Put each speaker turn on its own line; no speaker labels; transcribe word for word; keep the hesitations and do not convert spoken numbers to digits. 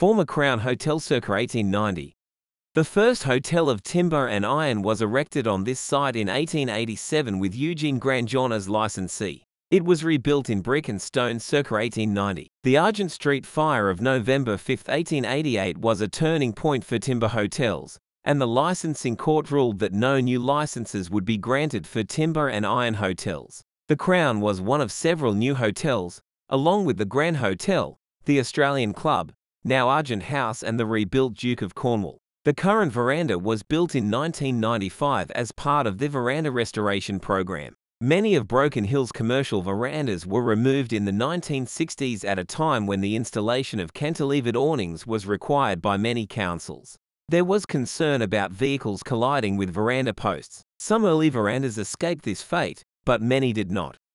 Former Crown Hotel circa eighteen ninety. The first hotel of timber and iron was erected on this site in eighteen eighty-seven with Eugene Grandjean as licensee. It was rebuilt in brick and stone circa eighteen ninety. The Argent Street fire of November fifth, eighteen eighty-eight was a turning point for timber hotels, and the licensing court ruled that no new licenses would be granted for timber and iron hotels. The Crown was one of several new hotels, along with the Grand Hotel, the Australian Club, now Argent House, and the rebuilt Duke of Cornwall. The current veranda was built in nineteen ninety-five as part of the veranda restoration program. Many of Broken Hill's commercial verandas were removed in the nineteen sixties at a time when the installation of cantilevered awnings was required by many councils. There was concern about vehicles colliding with veranda posts. Some early verandas escaped this fate, but many did not.